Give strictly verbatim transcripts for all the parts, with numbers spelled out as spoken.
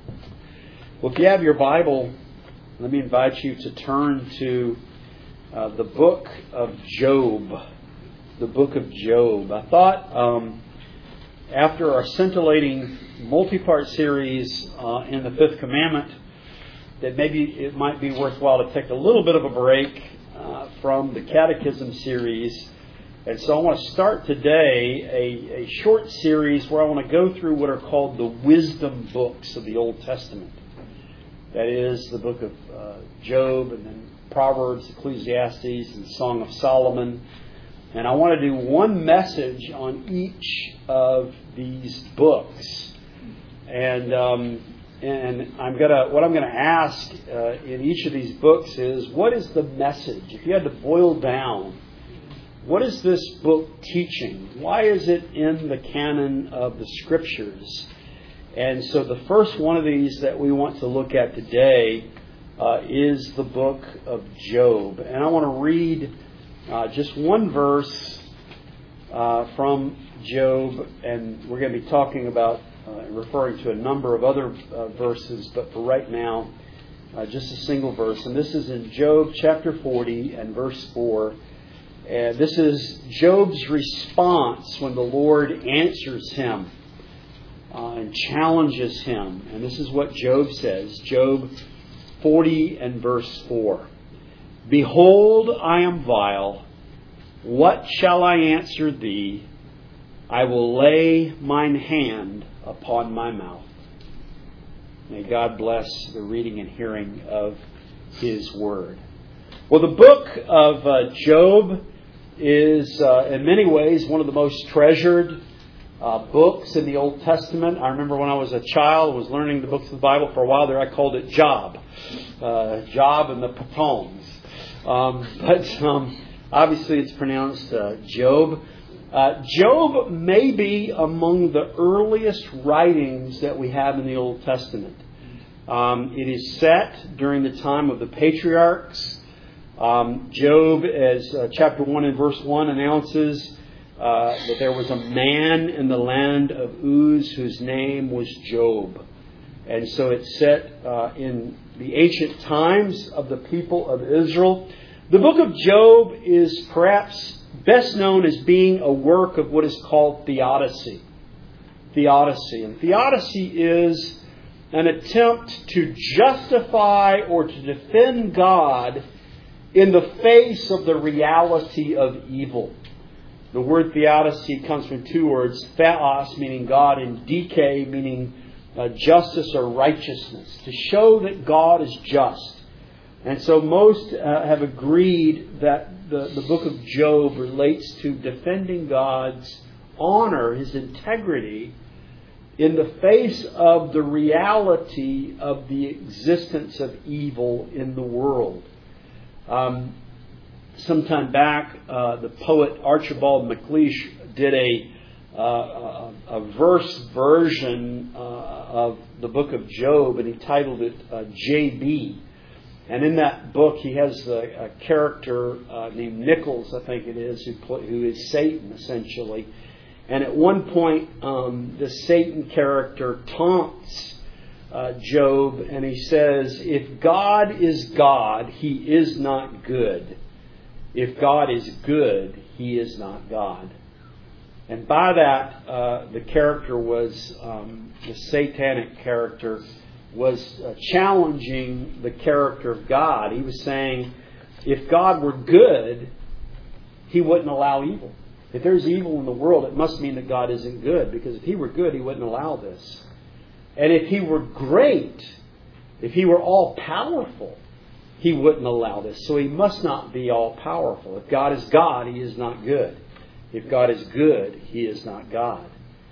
Well, if you have your Bible, let me invite you to turn to uh, the book of Job. The book of Job. I thought um, after our scintillating multi-part series uh, in the Fifth Commandment, that maybe it might be worthwhile to take a little bit of a break uh, from the Catechism series. And so I want to start today a, a short series where I want to go through what are called the wisdom books of the Old Testament. That is the book of uh, Job, and then Proverbs, Ecclesiastes, and Song of Solomon. And I want to do one message on each of these books. And um, and I'm gonna what I'm gonna ask uh, in each of these books is, what is the message? If you had to boil down, what is this book teaching? Why is it in the canon of the Scriptures? And so the first one of these that we want to look at today uh, is the book of Job. And I want to read uh, just one verse uh, from Job, and we're going to be talking about uh, referring to a number of other uh, verses, but for right now, uh, just a single verse. And this is in Job chapter forty and verse four. And this is Job's response when the Lord answers him uh, and challenges him. And this is what Job says. Job forty and verse four. Behold, I am vile. What shall I answer thee? I will lay mine hand upon my mouth. May God bless the reading and hearing of His Word. Well, the book of uh, Job is uh, in many ways one of the most treasured uh, books in the Old Testament. I remember when I was a child, was learning the books of the Bible. For a while there, I called it Job. Uh, Job and the Patoms. Um, but um, obviously it's pronounced uh, Job. Uh, Job may be among the earliest writings that we have in the Old Testament. Um, it is set during the time of the patriarchs. Um, Job, as uh, chapter one and verse one announces, uh, that there was a man in the land of Uz whose name was Job. And so it's set uh, in the ancient times of the people of Israel. The book of Job is perhaps best known as being a work of what is called theodicy. Theodicy. And theodicy is an attempt to justify or to defend God in the face of the reality of evil. The word theodicy comes from two words, theos, meaning God, and dike, meaning uh, justice or righteousness, to show that God is just. And so most uh, have agreed that the, the book of Job relates to defending God's honor, His integrity, in the face of the reality of the existence of evil in the world. Um, sometime back, uh, the poet Archibald MacLeish did a, uh, a, a verse version uh, of the book of Job, and he titled it uh, J B. And in that book, he has a, a character uh, named Nichols, I think it is, who, play, who is Satan, essentially. And at one point, um, the Satan character taunts Uh, Job, and he says, if God is God, He is not good. If God is good, He is not God. And by that, uh, the character was, um, the satanic character, was uh, challenging the character of God. He was saying, if God were good, He wouldn't allow evil. If there's evil in the world, it must mean that God isn't good, because if He were good, He wouldn't allow this. And if He were great, if He were all-powerful, He wouldn't allow this. So He must not be all-powerful. If God is God, He is not good. If God is good, He is not God.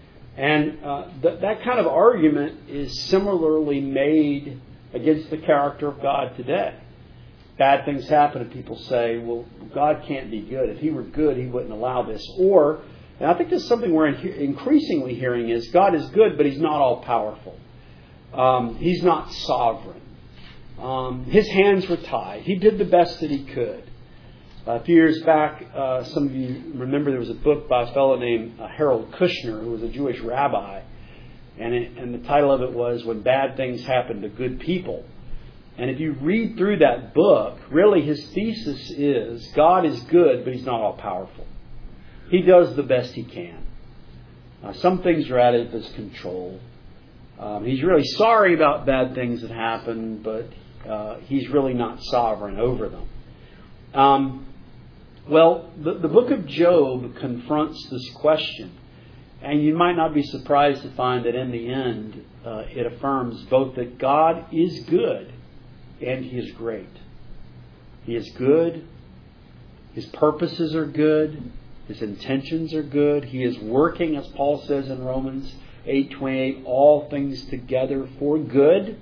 And uh, th- that kind of argument is similarly made against the character of God today. Bad things happen and people say, well, God can't be good. If He were good, He wouldn't allow this. Or, and I think this is something we're increasingly hearing, is God is good, but He's not all-powerful. Um, he's not sovereign. Um, his hands were tied. He did the best that He could. Uh, a few years back, uh, some of you remember there was a book by a fellow named uh, Harold Kushner, who was a Jewish rabbi. And, it, and the title of it was When Bad Things Happen to Good People. And if you read through that book, really his thesis is God is good, but He's not all powerful. He does the best He can. Uh, some things are out of His control. Um, he's really sorry about bad things that happen, but uh, He's really not sovereign over them. Um, well, the, the book of Job confronts this question. And you might not be surprised to find that in the end, uh, it affirms both that God is good and He is great. He is good. His purposes are good. His intentions are good. He is working, as Paul says in Romans eight twenty-eight, all things together for good.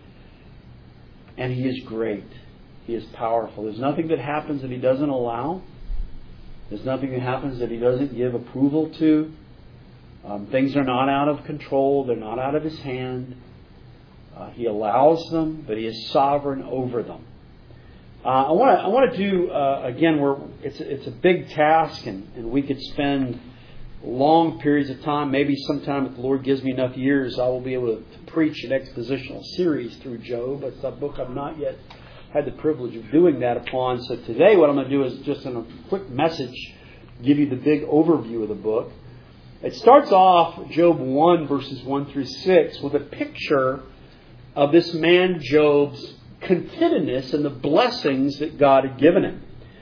And He is great. He is powerful. There's nothing that happens that He doesn't allow. There's nothing that happens that He doesn't give approval to. Um, things are not out of control. They're not out of His hand. Uh, he allows them, but He is sovereign over them. Uh, I want to I want to do uh, again. We're it's it's a big task, and, and we could spend long periods of time. Maybe sometime, if the Lord gives me enough years, I will be able to, to preach an expositional series through Job. It's a book I've not yet had the privilege of doing that upon. So today, what I'm going to do is just in a quick message, give you the big overview of the book. It starts off Job one verses one through six with a picture of this man Job's contentedness and the blessings that God had given him.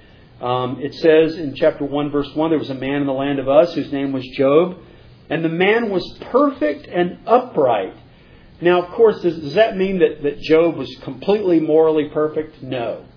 Um, it says in chapter one verse one, there was a man in the land of Uz whose name was Job, and the man was perfect and upright. Now, of course, does, does that mean that, that Job was completely morally perfect? No.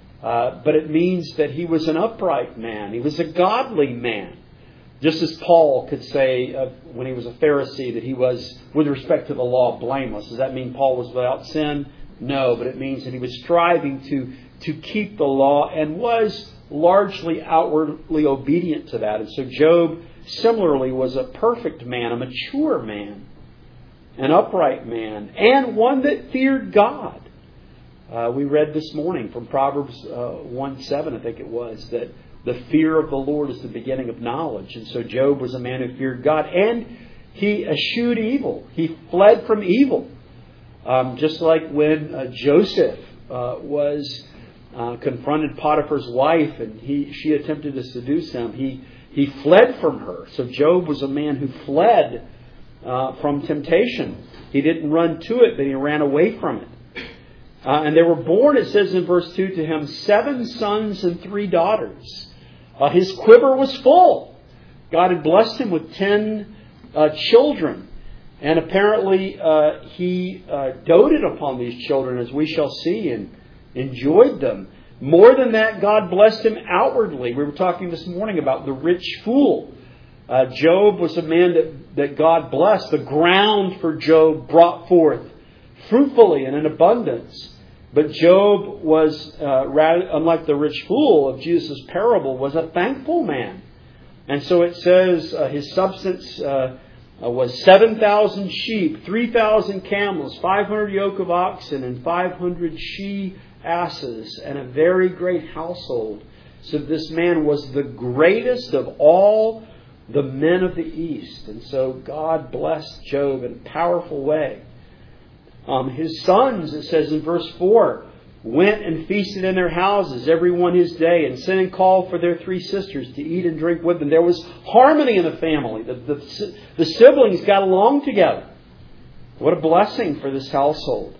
Uh, but it means that he was an upright man. He was a godly man. Just as Paul could say uh, when he was a Pharisee that he was, with respect to the law, blameless. Does that mean Paul was without sin? No, but it means that he was striving to, to keep the law and was largely outwardly obedient to that. And so Job similarly was a perfect man, a mature man, an upright man, and one that feared God. Uh, we read this morning from Proverbs uh, one seven, I think it was, that the fear of the Lord is the beginning of knowledge. And so Job was a man who feared God, and he eschewed evil. He fled from evil. Um, just like when uh, Joseph uh, was uh, confronted Potiphar's wife and he she attempted to seduce him, he, he fled from her. So Job was a man who fled uh, from temptation. He didn't run to it, but he ran away from it. Uh, and there were born, it says in verse two, to him seven sons and three daughters. Uh, his quiver was full. God had blessed him with ten uh, children. And apparently uh, he uh, doted upon these children, as we shall see, and enjoyed them. More than that, God blessed him outwardly. We were talking this morning about the rich fool. Uh, Job was a man that, that God blessed. The ground for Job brought forth fruitfully and in abundance. But Job was, uh, rather, unlike the rich fool of Jesus' parable, was a thankful man. And so it says uh, his substance uh, uh, was seven thousand sheep, three thousand camels, five hundred yoke of oxen, and five hundred she-asses, and a very great household. So this man was the greatest of all the men of the East. And so God blessed Job in a powerful way. Um, his sons, it says in verse four, went and feasted in their houses, every one his day, and sent and called for their three sisters to eat and drink with them. There was harmony in the family. The, the, the siblings got along together. What a blessing for this household.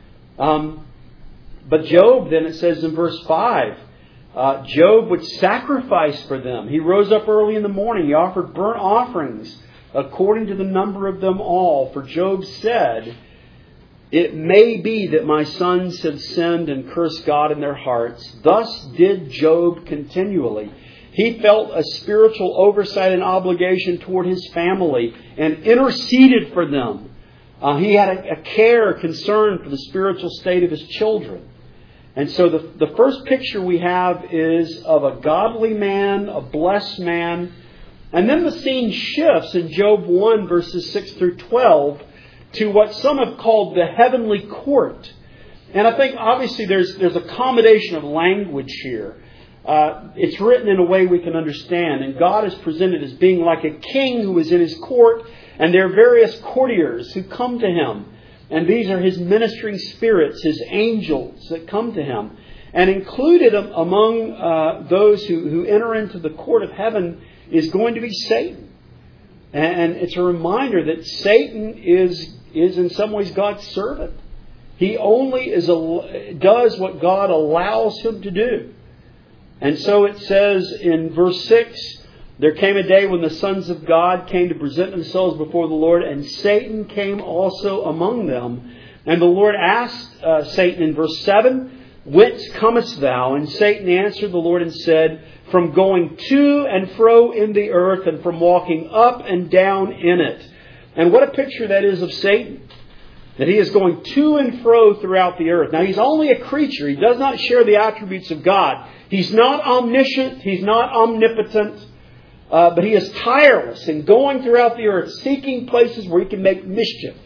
Um, but Job, then it says in verse five, uh, Job would sacrifice for them. He rose up early in the morning. He offered burnt offerings according to the number of them all. For Job said, it may be that my sons have sinned and cursed God in their hearts. Thus did Job continually. He felt a spiritual oversight and obligation toward his family and interceded for them. Uh, he had a, a care, concern for the spiritual state of his children. And so the, the first picture we have is of a godly man, a blessed man. And then the scene shifts in Job one, verses six through twelve, to what some have called the heavenly court. And I think obviously there's there's a combination of language here. uh, it's written in a way we can understand. And God is presented as being like a king who is in his court, and there are various courtiers who come to him. And these are his ministering spirits, his angels that come to him. And included among uh, those who, who enter into the court of heaven is going to be Satan. And it's a reminder that Satan is, is in some ways God's servant. He only is a, does what God allows him to do. And so it says in verse six, there came a day when the sons of God came to present themselves before the Lord, and Satan came also among them. And the Lord asked uh, Satan in verse seven, whence comest thou? And Satan answered the Lord and said, from going to and fro in the earth, and from walking up and down in it. And what a picture that is of Satan. That he is going to and fro throughout the earth. Now, he's only a creature. He does not share the attributes of God. He's not omniscient. He's not omnipotent. Uh, but he is tireless in going throughout the earth, seeking places where he can make mischief.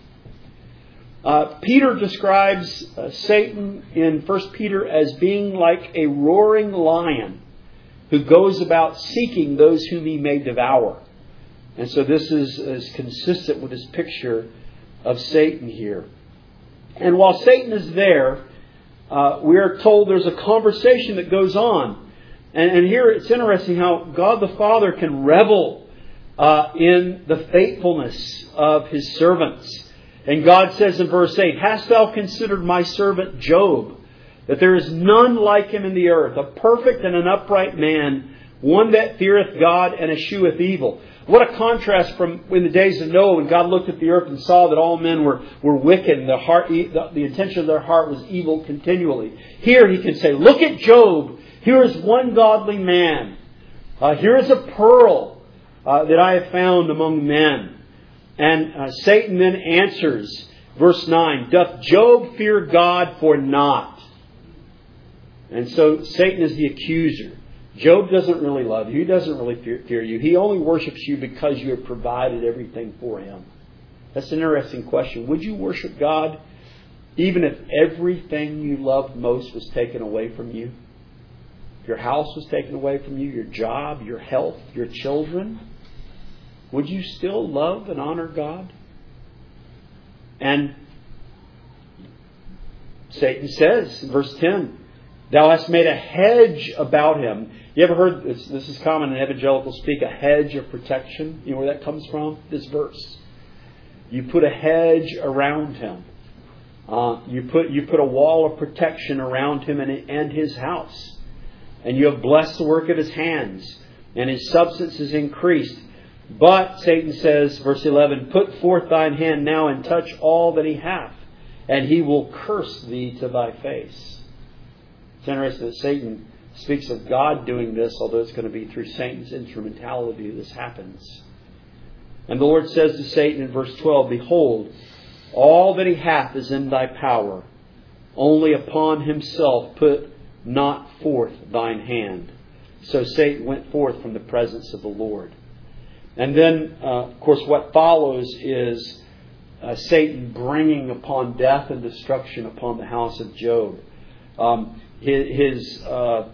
Uh, Peter describes uh, Satan in First Peter as being like a roaring lion who goes about seeking those whom he may devour. And so this is, is consistent with this picture of Satan here. And while Satan is there, uh, we are told there's a conversation that goes on. And, and here it's interesting how God the Father can revel uh, in the faithfulness of his servants. And God says in verse eight, hast thou considered my servant Job, that there is none like him in the earth, a perfect and an upright man, one that feareth God and escheweth evil. What a contrast from in the days of Noah, when God looked at the earth and saw that all men were, were wicked and the, heart, the, the intention of their heart was evil continually. Here he can say, look at Job. Here is one godly man. Uh, here is a pearl uh, that I have found among men. And uh, Satan then answers, verse nine, doth Job fear God for naught? And so Satan is the accuser. Job doesn't really love you. He doesn't really fear, fear you. He only worships you because you have provided everything for him. That's an interesting question. Would you worship God even if everything you loved most was taken away from you? If your house was taken away from you, your job, your health, your children, would you still love and honor God? And Satan says in verse ten, thou hast made a hedge about him. You ever heard this? This is common in evangelical speak, a hedge of protection. You know where that comes from? This verse. You put a hedge around him. Uh, you put you put a wall of protection around him and, and his house. And you have blessed the work of his hands, and his substance is increased. But, Satan says, verse eleven, put forth thine hand now and touch all that he hath, and he will curse thee to thy face. It's interesting that Satan speaks of God doing this, although it's going to be through Satan's instrumentality this happens. And the Lord says to Satan in verse twelve, behold, all that he hath is in thy power. Only upon himself put not forth thine hand. So Satan went forth from the presence of the Lord. And then, uh, of course, what follows is uh, Satan bringing upon death and destruction upon the house of Job. Um, his his uh,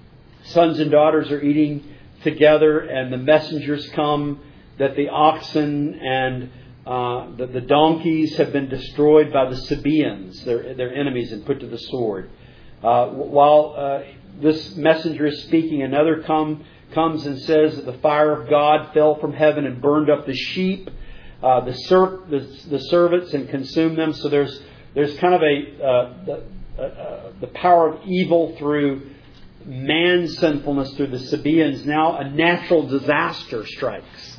sons and daughters are eating together, and the messengers come that the oxen and uh, the, the donkeys have been destroyed by the Sabaeans, their, their enemies, and put to the sword. Uh, while uh, this messenger is speaking, another come, comes and says that the fire of God fell from heaven and burned up the sheep, uh, the, serp, the, the servants, and consumed them. So there's there's kind of a uh, the, uh, uh, the power of evil through man's sinfulness through the Sabaeans. Now a natural disaster strikes,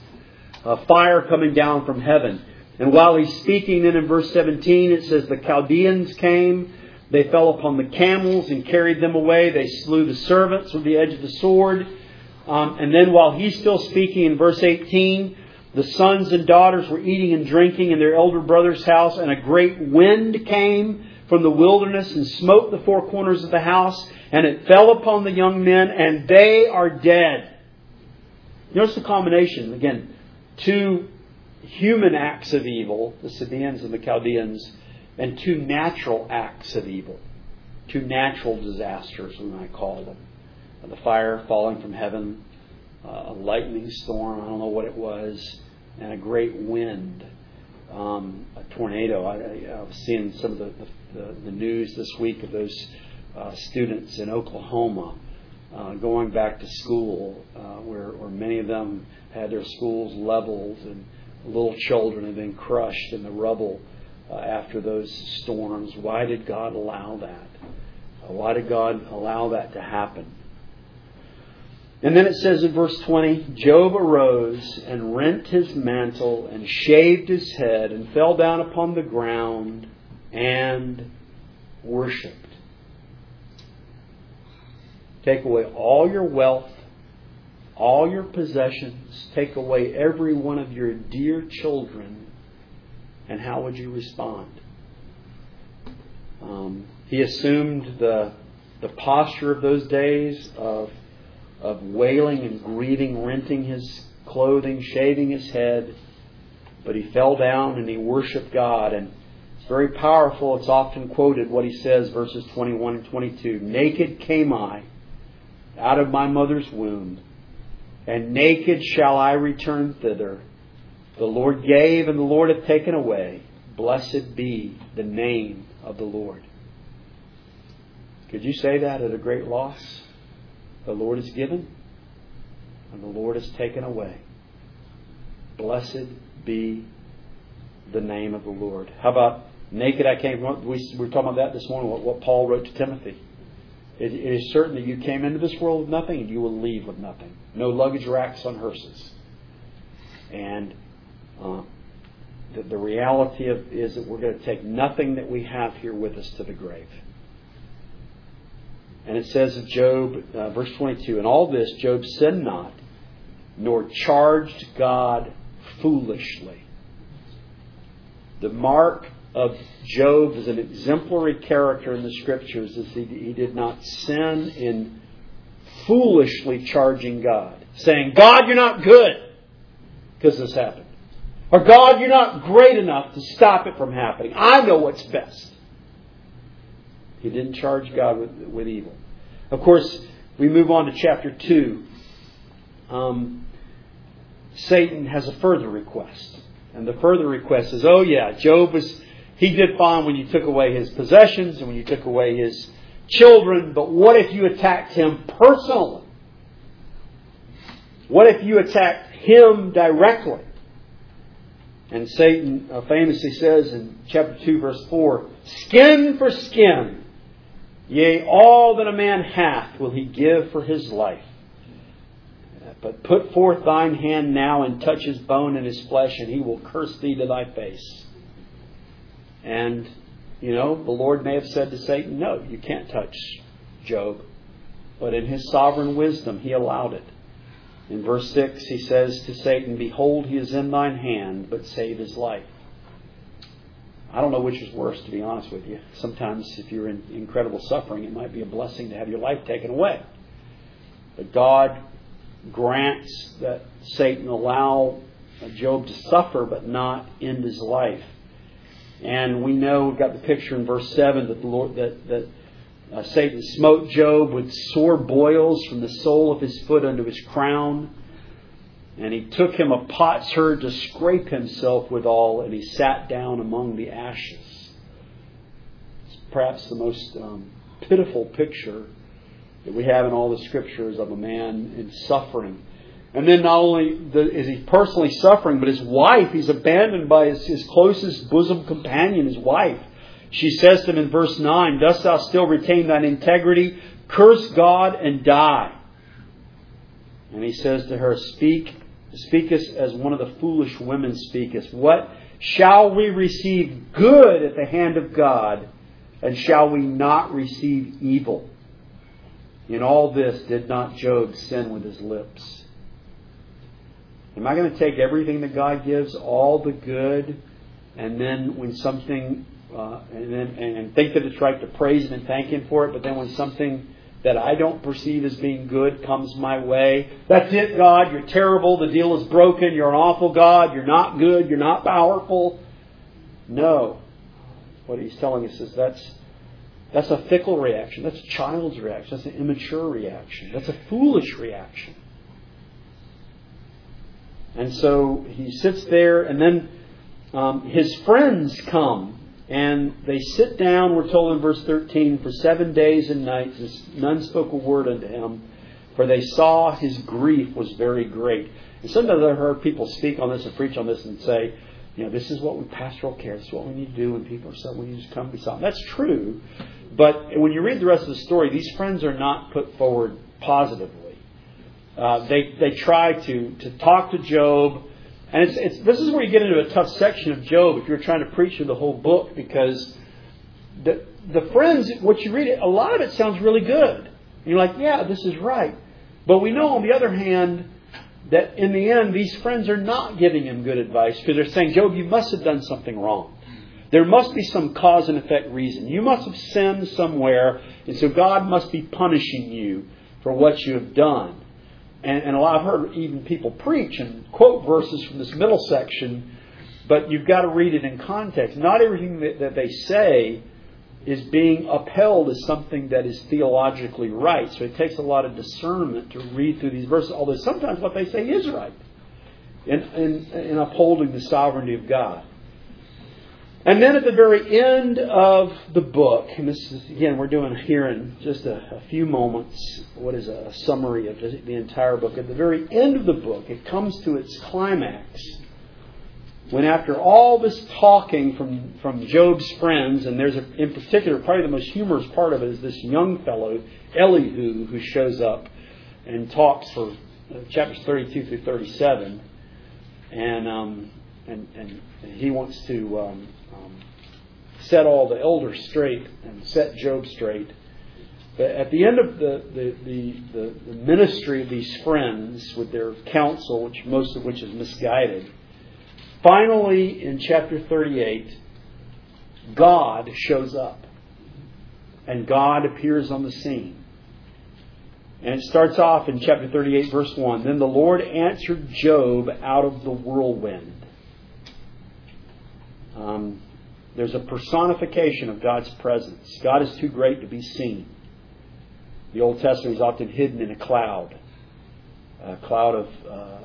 a fire coming down from heaven. And while he's speaking, then in verse seventeen it says the Chaldeans came. They fell upon the camels and carried them away. They slew the servants with the edge of the sword. Um, and then while he's still speaking in verse eighteen, the sons and daughters were eating and drinking in their elder brother's house, and a great wind came from the wilderness and smote the four corners of the house, and it fell upon the young men, and they are dead. Notice the combination. Again, two human acts of evil, the Sabaeans and the Chaldeans, and two natural acts of evil. Two natural disasters, we might call them. the fire falling from heaven, uh, a lightning storm, I don't know what it was, and a great wind, um, a tornado. I, I, I was seeing some of the, the, the news this week of those uh, students in Oklahoma uh, going back to school, uh, where, where many of them had their schools leveled, and little children had been crushed in the rubble uh, after those storms. Why did God allow that? Uh, why did God allow that to happen? And then it says in verse twenty, Job arose and rent his mantle and shaved his head and fell down upon the ground and worshipped. Take away all your wealth, all your possessions, take away every one of your dear children, and how would you respond? Um, he assumed the the posture of those days of of wailing and grieving, renting his clothing, shaving his head, but he fell down and he worshiped God. And it's very powerful. It's often quoted what he says, verses twenty-one and twenty-two. Naked came I out of my mother's womb, and naked shall I return thither. The Lord gave, and the Lord hath taken away. Blessed be the name of the Lord. Could you say that at a great loss? The Lord has given, and the Lord has taken away. Blessed be the name of the Lord. How about naked I came? We were talking about that this morning, what, what Paul wrote to Timothy. It, it is certain that you came into this world with nothing, and you will leave with nothing. No luggage racks on hearses. And uh, the, the reality of is that we're going to take nothing that we have here with us to the grave. And it says of Job, uh, verse twenty-two, in all this Job sinned not, nor charged God foolishly. The mark of Job as an exemplary character in the Scriptures is he, he did not sin in foolishly charging God, saying, God, you're not good because this happened. Or God, you're not great enough to stop it from happening. I know what's best. He didn't charge God with, with evil. Of course, we move on to chapter two. Um, Satan has a further request. And the further request is, oh yeah, Job was, he did fine when you took away his possessions and when you took away his children. But what if you attacked him personally? What if you attacked him directly? And Satan uh, famously says in chapter two, verse four, skin for skin. Yea, all that a man hath will he give for his life. But put forth thine hand now and touch his bone and his flesh, and he will curse thee to thy face. And, you know, the Lord may have said to Satan, no, you can't touch Job. But in his sovereign wisdom, he allowed it. In verse six, he says to Satan, behold, he is in thine hand, but save his life. I don't know which is worse, to be honest with you. Sometimes if you're in incredible suffering, it might be a blessing to have your life taken away. But God grants that Satan allow Job to suffer, but not end his life. And we know, we've got the picture in verse seven, that the Lord that, that uh, Satan smote Job with sore boils from the sole of his foot unto his crown. And he took him a potsherd to scrape himself withal, and he sat down among the ashes. It's perhaps the most um, pitiful picture that we have in all the Scriptures of a man in suffering. And then not only the, is he personally suffering, but his wife, he's abandoned by his, his closest bosom companion, his wife. She says to him in verse nine, dost thou still retain thine integrity? Curse God and die. And he says to her, Speak, speakest as one of the foolish women speakest. What shall we receive good at the hand of God, and shall we not receive evil? In all this did not Job sin with his lips. Am I going to take everything that God gives, all the good, and then when something, uh, and then and think that it's right to praise Him and thank Him for it, but then when something that I don't perceive as being good comes my way, that's it, God, you're terrible, the deal is broken, you're an awful God, you're not good, you're not powerful. No. What He's telling us is that's That's a fickle reaction. That's a child's reaction. That's an immature reaction. That's a foolish reaction. And so he sits there, and then um, his friends come, and they sit down, we're told in verse thirteen, for seven days and nights. None spoke a word unto him, for they saw his grief was very great. And sometimes I've heard people speak on this and preach on this and say, you know, this is what we pastoral care, this is what we need to do when people are saying we need to come beside them. That's true. But when you read the rest of the story, these friends are not put forward positively. Uh, they they try to, to talk to Job. And it's, it's this is where you get into a tough section of Job if you're trying to preach through the whole book, because the the friends, what you read, a lot of it sounds really good. And you're like, yeah, this is right. But we know, on the other hand, that in the end, these friends are not giving him good advice, because they're saying, Job, you must have done something wrong. There must be some cause and effect reason. You must have sinned somewhere, and so God must be punishing you for what you have done. And, and a lot, I've heard even people preach and quote verses from this middle section, but you've got to read it in context. Not everything that, that they say is being upheld as something that is theologically right. So it takes a lot of discernment to read through these verses, although sometimes what they say is right in, in, in upholding the sovereignty of God. And then at the very end of the book, and this is, again, we're doing here in just a, a few moments, what is a, a summary of the, the entire book. At the very end of the book, it comes to its climax, when after all this talking from, from Job's friends, and there's a, in particular, probably the most humorous part of it is this young fellow, Elihu, who shows up and talks for uh, chapters thirty-two through thirty-seven. And, um, and, and he wants to um, um, set all the elders straight and set Job straight. But at the end of the, the, the, the, the ministry of these friends with their counsel, which most of which is misguided, finally, in chapter thirty-eight, God shows up. And God appears on the scene. And it starts off in chapter thirty-eight, verse one. Then the Lord answered Job out of the whirlwind. Um, there's a personification of God's presence. God is too great to be seen. The Old Testament is often hidden in a cloud. A cloud of... Uh,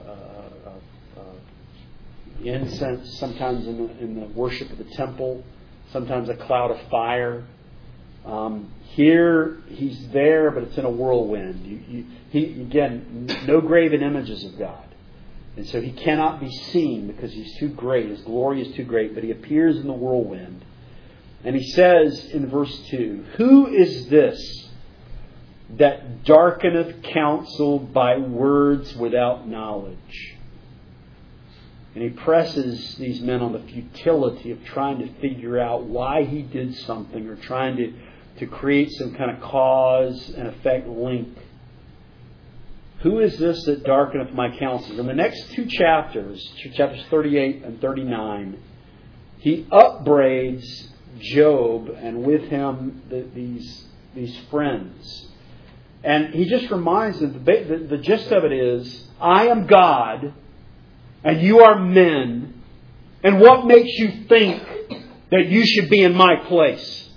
incense, sometimes in the, in the worship of the temple, sometimes a cloud of fire. Um, here, he's there, but it's in a whirlwind. You, you, he, again, no graven images of God. And so he cannot be seen because he's too great. His glory is too great, but he appears in the whirlwind. And he says in verse two, who is this that darkeneth counsel by words without knowledge? And he presses these men on the futility of trying to figure out why he did something, or trying to, to create some kind of cause and effect link. Who is this that darkeneth my counsel? In the next two chapters, chapters thirty-eight and thirty-nine, he upbraids Job and with him the, these, these friends. And he just reminds them, the, the, the gist of it is, I am God, and you are men, and what makes you think that you should be in my place?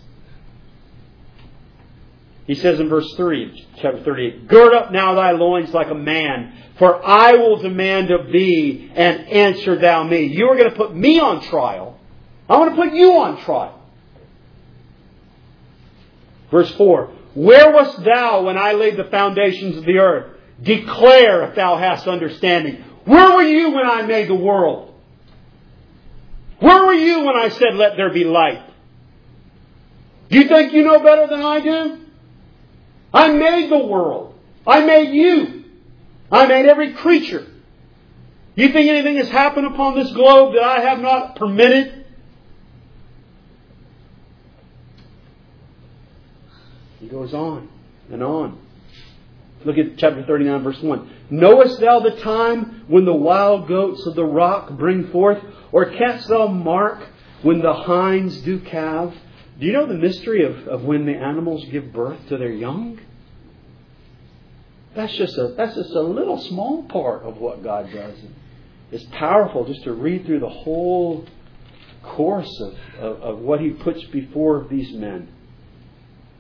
He says in verse three, chapter thirty-eight, gird up now thy loins like a man, for I will demand of thee, and answer thou me. You are going to put me on trial. I'm going to put you on trial. Verse four, where wast thou when I laid the foundations of the earth? Declare if thou hast understanding. Where were you when I made the world? Where were you when I said, let there be light? Do you think you know better than I do? I made the world. I made you. I made every creature. You think anything has happened upon this globe that I have not permitted? He goes on and on. Look at chapter thirty-nine, verse one. Knowest thou the time when the wild goats of the rock bring forth? Or canst thou mark when the hinds do calve? Do you know the mystery of, of when the animals give birth to their young? That's just a that's just a little small part of what God does. It's powerful just to read through the whole course of, of, of what He puts before these men.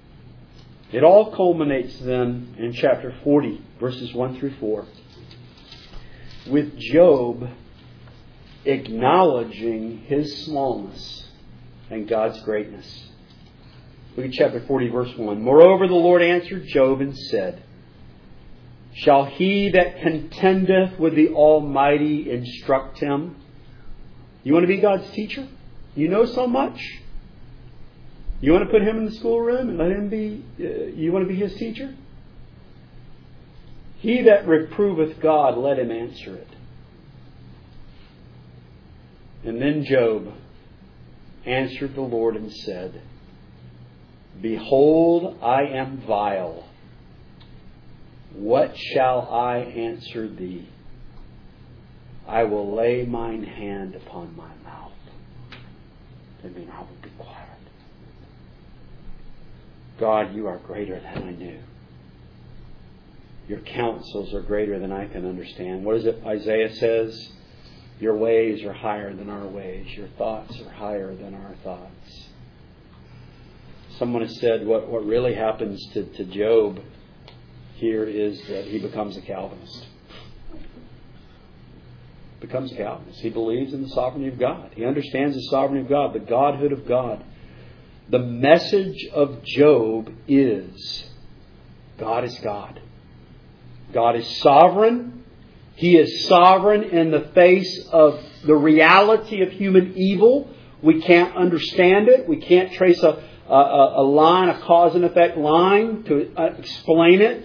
It all culminates then in chapter forty, verses one through four, with Job acknowledging his smallness and God's greatness. Look at chapter forty, verse one. Moreover, the Lord answered Job and said, Shall he that contendeth with the Almighty instruct him? You want to be God's teacher? You know so much? You want to put him in the schoolroom and let him be, uh, you want to be his teacher? He that reproveth God, let him answer it. And then Job answered the Lord and said, Behold, I am vile. What shall I answer thee? I will lay mine hand upon my mouth. I mean, I will be quiet. God, you are greater than I knew. Your counsels are greater than I can understand. What is it Isaiah says? Your ways are higher than our ways. Your thoughts are higher than our thoughts. Someone has said what, what really happens to, to Job here is that he becomes a Calvinist. Becomes a Calvinist. He believes in the sovereignty of God. He understands the sovereignty of God, the Godhood of God. The message of Job is God is God. God is sovereign. He is sovereign in the face of the reality of human evil. We can't understand it. We can't trace a, a, a line, a cause and effect line to explain it.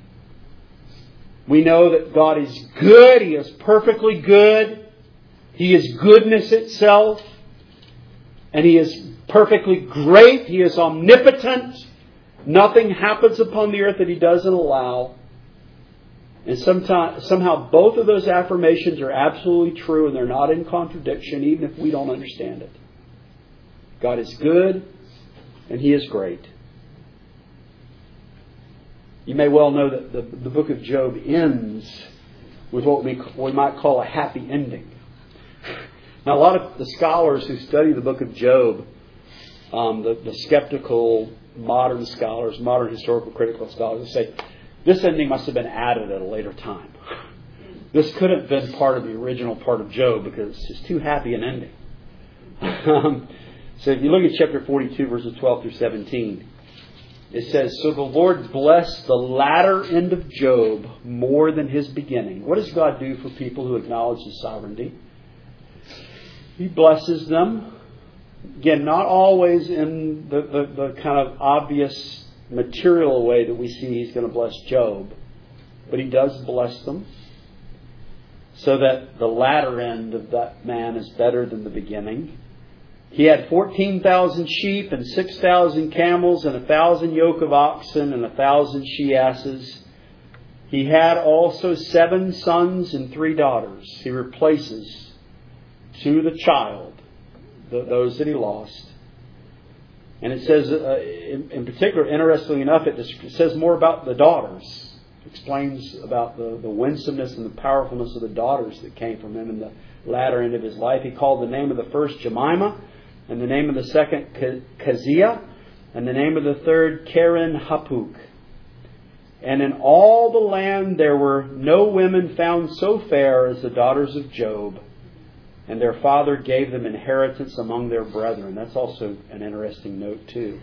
We know that God is good. He is perfectly good. He is goodness itself. And He is perfectly great. He is omnipotent. Nothing happens upon the earth that He doesn't allow. And sometimes, somehow both of those affirmations are absolutely true and they're not in contradiction, even if we don't understand it. God is good and He is great. You may well know that the, the book of Job ends with what we, we might call a happy ending. Now, a lot of the scholars who study the book of Job, um, the, the skeptical modern scholars, modern historical critical scholars, say, this ending must have been added at a later time. This couldn't have been part of the original part of Job because it's just too happy an ending. um, so if you look at chapter forty-two, verses twelve through seventeen, it says, So the Lord blessed the latter end of Job more than his beginning. What does God do for people who acknowledge His sovereignty? He blesses them. Again, not always in the, the, the kind of obvious material way that we see He's going to bless Job. But He does bless them. So that the latter end of that man is better than the beginning. He had fourteen thousand sheep and six thousand camels and a thousand yoke of oxen and a thousand she-asses. He had also seven sons and three daughters. He replaces to the child those that he lost. And it says, uh, in, in particular, interestingly enough, it, it says more about the daughters. It explains about the, the winsomeness and the powerfulness of the daughters that came from him in the latter end of his life. He called the name of the first Jemimah, and the name of the second Keziah, and the name of the third Keren Hapuk. And in all the land there were no women found so fair as the daughters of Job. And their father gave them inheritance among their brethren. That's also an interesting note too.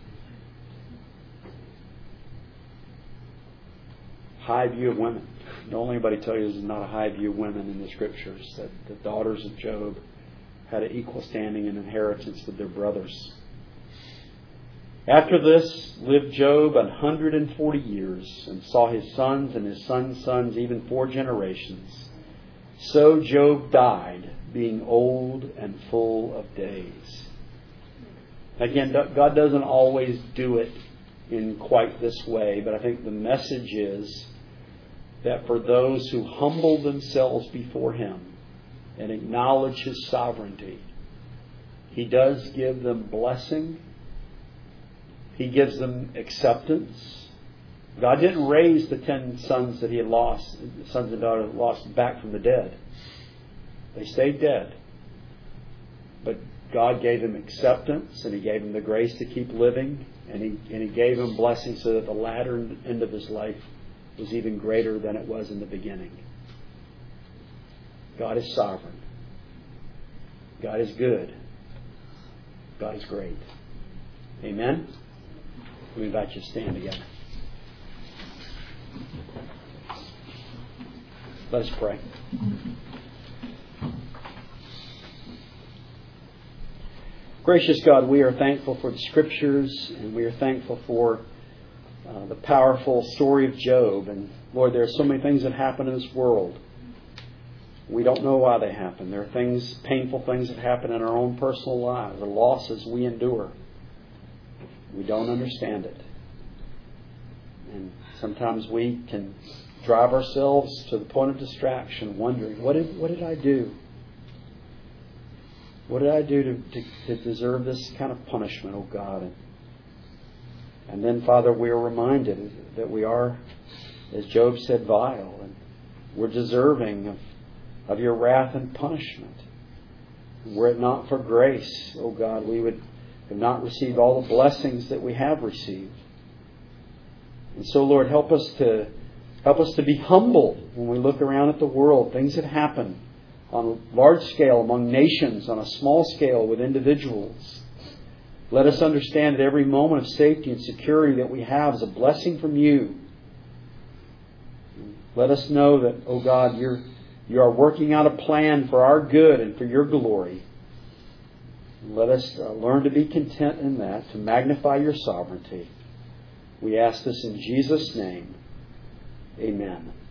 High view of women. Don't let anybody tell you there's not a high view of women in the Scriptures. That the daughters of Job had an equal standing and inheritance with their brothers. After this lived Job a hundred and forty years, and saw his sons and his sons' sons, even four generations. So Job died, being old and full of days. Again, God doesn't always do it in quite this way, but I think the message is that for those who humble themselves before Him and acknowledge His sovereignty, He does give them blessing. He gives them acceptance. God didn't raise the ten sons that He had lost, the sons and daughters lost back from the dead. They stayed dead. But God gave him acceptance, and He gave him the grace to keep living, and He and He gave him blessings so that the latter end of his life was even greater than it was in the beginning. God is sovereign. God is good. God is great. Amen? We invite you to stand together. Let us pray. Gracious God, we are thankful for the Scriptures, and we are thankful for uh, the powerful story of Job. And Lord, there are so many things that happen in this world. We don't know why they happen. There are things, painful things that happen in our own personal lives, the losses we endure. We don't understand it. And sometimes we can drive ourselves to the point of distraction, wondering, what did, what did I do? What did I do to, to, to deserve this kind of punishment, oh God? And, and then, Father, we are reminded that we are, as Job said, vile, and we're deserving of, of your wrath and punishment. And were it not for grace, oh God, we would have not received all the blessings that we have received. And so, Lord, help us to help us to be humble when we look around at the world, things that happen on a large scale among nations, on a small scale with individuals. Let us understand that every moment of safety and security that we have is a blessing from you. Let us know that, oh God, you're, you are working out a plan for our good and for your glory. Let us uh, learn to be content in that, to magnify your sovereignty. We ask this in Jesus' name. Amen.